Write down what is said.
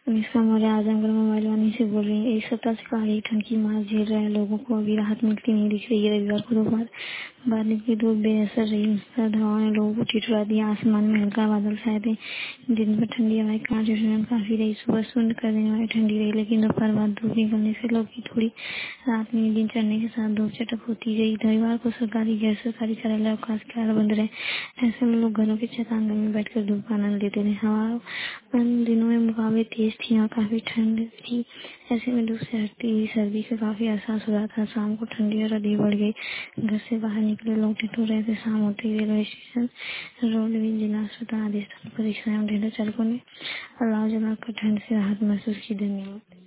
Anushka Maurya Azamgarh mobile Vani से बोल रही हैं। एक सप्ताह से कड़ाकी ठंड की मार झेल रहे लोगों को अभी राहत मिलती नहीं दिख रही है। रविवार को दोपहर बाद निकली धूप बेअसर रही। सर्द हवाओं ने लोगों को ठिठुरा दिया। आसमान में हल्का बादल छाए थे। दिन भर ठंडी हवाएं कांच और ठंड काफी रही। सुबह शून्य कर देने वाली ठंडी रही, लेकिन दोपहर बाद धूप निकलने से लोग की थोड़ी रात में दिन चढ़ने के साथ धूप चटक होती गई। रविवार को सरकारी गैर सरकारी कार्यालय अवकाश के कारण बंद रहे। ऐसे में लोग घरों के छत आंगन में बैठकर धूप का आनंद लेते थे। हवा उन दिनों में मुकाबले तेज थी और काफी ठंड थी। ऐसे में धूप से हटती हुई सर्दी का काफी एहसास हो रहा था। शाम को ठंडी और अधिक बढ़ गई। घर से बाहर निकले लोग ठिठुर रहे थे। शाम होते ही रेलवे स्टेशन, रोडवेज, जिला अस्पताल आदि स्थानों पर रिक्शा एवं ढेर चालकों ने अलाव जलाकर ठंड से राहत महसूस की। धन्यवाद।